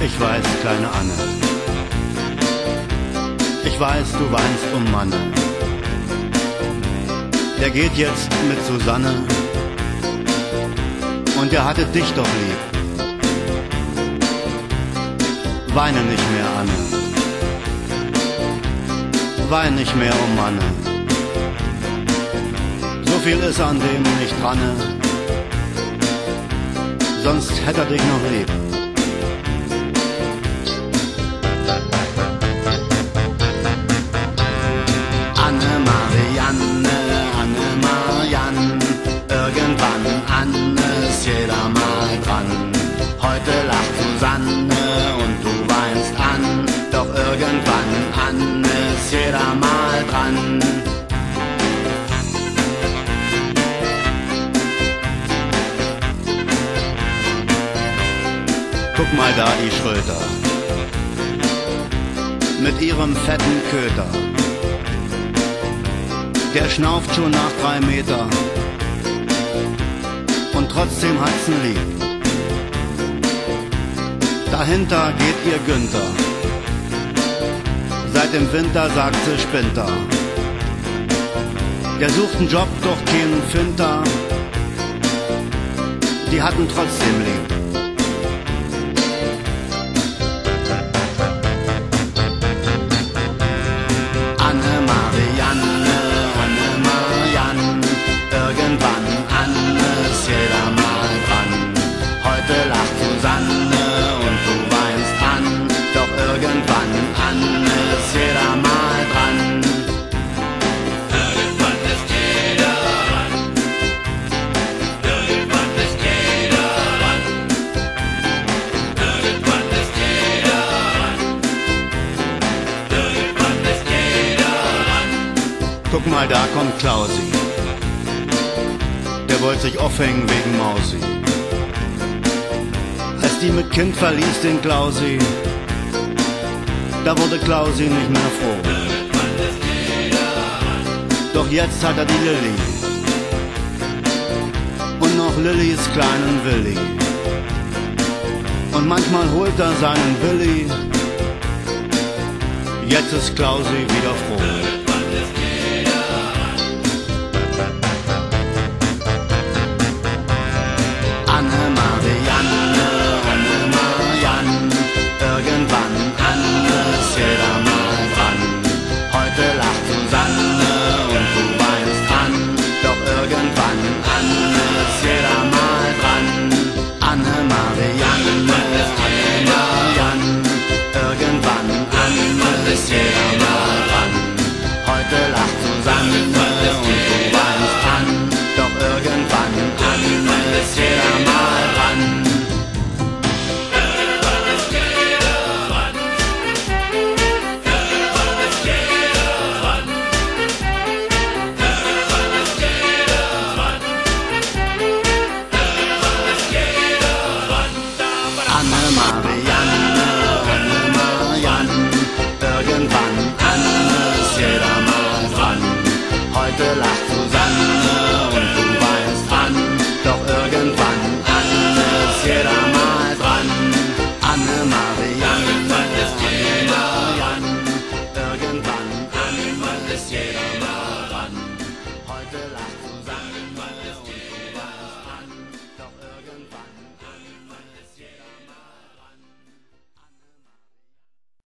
Ich weiß, kleine Anne, ich weiß, du weinst um Manne. Der geht jetzt mit Susanne und der hatte dich doch lieb. Weine nicht mehr, Anne, wein nicht mehr um Manne. So viel ist an dem nicht dran, sonst hätte er dich noch lieb. Irgendwann an ist jeder mal dran. Heute lacht Susanne und du weinst an. Doch irgendwann an ist jeder mal dran. Guck mal da die Schröter mit ihrem fetten Köter. Der schnauft schon nach 3 Meter und trotzdem hat's ein Lieb. Dahinter geht ihr Günther, seit dem Winter sagt sie Spinter. Der sucht einen Job, doch keinen Finter, die hatten trotzdem lieb. Irgendwann an ist jeder mal dran. Heute lacht Susanne und du weinst an. Doch irgendwann an ist jeder mal dran. Irgendwann ist jeder dran. Irgendwann ist jeder dran. Irgendwann ist jeder dran. Irgendwann ist jeder dran. Guck mal, da kommt Klausi. Der wollte sich aufhängen wegen Mausi. Als die mit Kind verließ den Klausi, da wurde Klausi nicht mehr froh. Doch jetzt hat er die Lilli und noch Lillys kleinen Willi. Und manchmal holt er seinen Willi. Jetzt ist Klausi wieder froh. Irgendwann an ist jeder mal dran. Heute lacht Susanne und du weinst an. Doch irgendwann an ist jeder mal dran. Anne-Marianne, Anne-Marianne. Irgendwann an ist jeder mal dran. Heute lacht Susanne und du weinst an. Doch irgendwann an ist jeder mal dran. Anne-Marianne, Anne-Marianne, irgendwann an ist jeder mal dran. Heute lacht Susanne und du weinst an. Doch irgendwann an ist jeder mal dran. Anne-Marianne, Anne-Marianne, irgendwann an ist jeder mal dran. Heute lacht